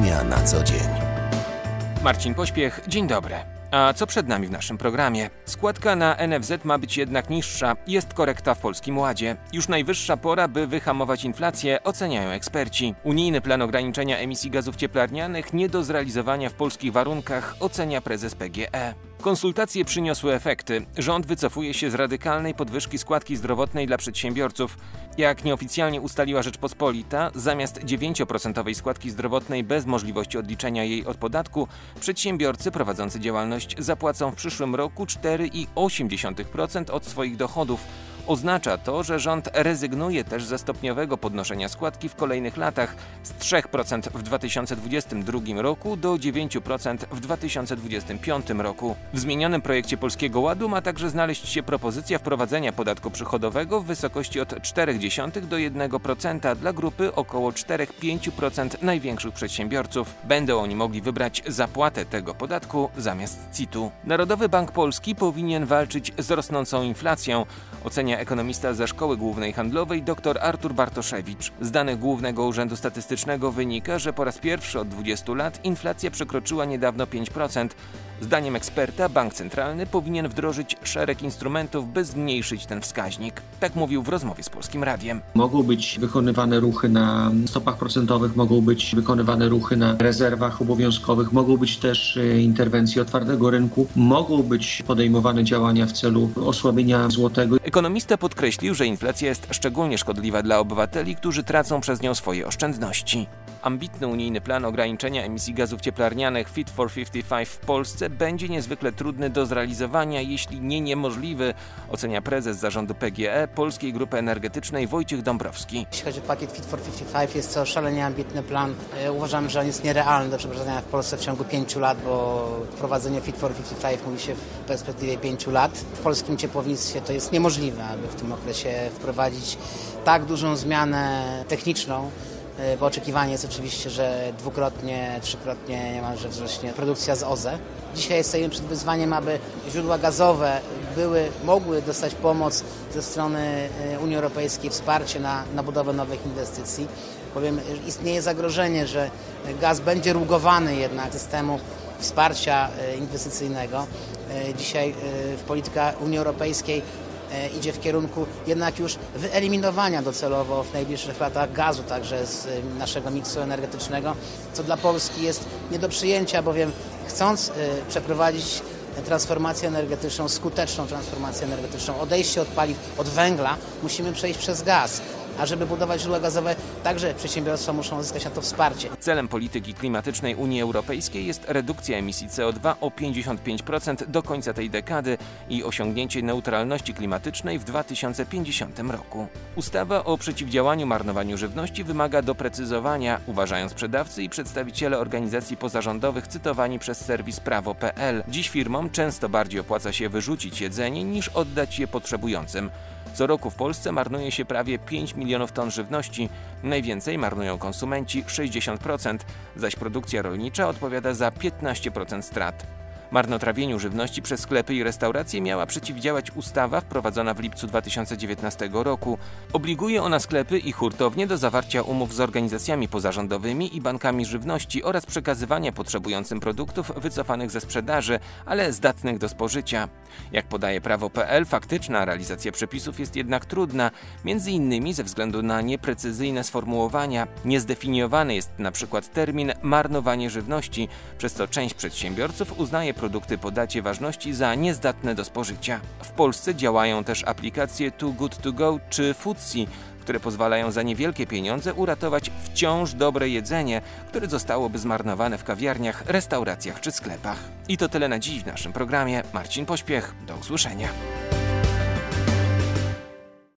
Ekonomia na co dzień. Marcin Pośpiech, dzień dobry. A co przed nami w naszym programie? Składka na NFZ ma być jednak niższa. Jest korekta w Polskim Ładzie. Już najwyższa pora, by wyhamować inflację, oceniają eksperci. Unijny plan ograniczenia emisji gazów cieplarnianych nie do zrealizowania w polskich warunkach, ocenia prezes PGE. Konsultacje przyniosły efekty. Rząd wycofuje się z radykalnej podwyżki składki zdrowotnej dla przedsiębiorców. Jak nieoficjalnie ustaliła Rzeczpospolita, zamiast 9% składki zdrowotnej bez możliwości odliczenia jej od podatku, przedsiębiorcy prowadzący działalność zapłacą w przyszłym roku 4,8% od swoich dochodów. Oznacza to, że rząd rezygnuje też ze stopniowego podnoszenia składki w kolejnych latach z 3% w 2022 roku do 9% w 2025 roku. W zmienionym projekcie Polskiego Ładu ma także znaleźć się propozycja wprowadzenia podatku przychodowego w wysokości od 0,4 do 1% dla grupy około 4-5% największych przedsiębiorców. Będą oni mogli wybrać zapłatę tego podatku zamiast CIT-u. Narodowy Bank Polski powinien walczyć z rosnącą inflacją, ocenia ekonomista ze Szkoły Głównej Handlowej dr Artur Bartoszewicz. Z danych Głównego Urzędu Statystycznego wynika, że po raz pierwszy od 20 lat inflacja przekroczyła niedawno 5%. Zdaniem eksperta Bank Centralny powinien wdrożyć szereg instrumentów, by zmniejszyć ten wskaźnik. Tak mówił w rozmowie z Polskim Radiem. Mogą być wykonywane ruchy na stopach procentowych, mogą być wykonywane ruchy na rezerwach obowiązkowych, mogą być też interwencje otwartego rynku, mogą być podejmowane działania w celu osłabienia złotego. Ekonomista podkreślił, że inflacja jest szczególnie szkodliwa dla obywateli, którzy tracą przez nią swoje oszczędności. Ambitny unijny plan ograniczenia emisji gazów cieplarnianych Fit for 55 w Polsce będzie niezwykle trudny do zrealizowania, jeśli nie niemożliwy, ocenia prezes zarządu PGE Polskiej Grupy Energetycznej Wojciech Dąbrowski. Jeśli chodzi o pakiet Fit for 55, jest to szalenie ambitny plan. Uważam, że on jest nierealny do przeprowadzenia w Polsce w ciągu 5 lat, bo wprowadzenie Fit for 55 mówi się w perspektywie 5 lat. W polskim ciepłownictwie to jest niemożliwe, aby w tym okresie wprowadzić tak dużą zmianę techniczną, bo oczekiwanie jest oczywiście, że dwukrotnie, trzykrotnie niemalże wzrośnie produkcja z OZE. Dzisiaj stoimy przed wyzwaniem, aby źródła gazowe mogły dostać pomoc ze strony Unii Europejskiej, wsparcie na budowę nowych inwestycji, bowiem istnieje zagrożenie, że gaz będzie rugowany jednak systemu wsparcia inwestycyjnego. Dzisiaj polityka Unii Europejskiej idzie w kierunku jednak już wyeliminowania docelowo w najbliższych latach gazu także z naszego miksu energetycznego, co dla Polski jest nie do przyjęcia, bowiem chcąc przeprowadzić transformację energetyczną, skuteczną transformację energetyczną, odejście od paliw, od węgla, musimy przejść przez gaz. A żeby budować źródła gazowe, także przedsiębiorstwa muszą uzyskać na to wsparcie. Celem polityki klimatycznej Unii Europejskiej jest redukcja emisji CO2 o 55% do końca tej dekady i osiągnięcie neutralności klimatycznej w 2050 roku. Ustawa o przeciwdziałaniu marnowaniu żywności wymaga doprecyzowania, uważają sprzedawcy i przedstawiciele organizacji pozarządowych cytowani przez serwis prawo.pl. Dziś firmom często bardziej opłaca się wyrzucić jedzenie niż oddać je potrzebującym. Co roku w Polsce marnuje się prawie 5 milionów ton żywności. Najwięcej marnują konsumenci 60%, zaś produkcja rolnicza odpowiada za 15% strat. Marnotrawieniu żywności przez sklepy i restauracje miała przeciwdziałać ustawa wprowadzona w lipcu 2019 roku. Obliguje ona sklepy i hurtownie do zawarcia umów z organizacjami pozarządowymi i bankami żywności oraz przekazywania potrzebującym produktów wycofanych ze sprzedaży, ale zdatnych do spożycia. Jak podaje prawo.pl, faktyczna realizacja przepisów jest jednak trudna, m.in. ze względu na nieprecyzyjne sformułowania. Niezdefiniowany jest np. termin marnowanie żywności, przez co część przedsiębiorców uznaje produkty po dacie ważności za niezdatne do spożycia. W Polsce działają też aplikacje Too Good To Go czy Foodsie, które pozwalają za niewielkie pieniądze uratować wciąż dobre jedzenie, które zostałoby zmarnowane w kawiarniach, restauracjach czy sklepach. I to tyle na dziś w naszym programie. Marcin Pośpiech, do usłyszenia.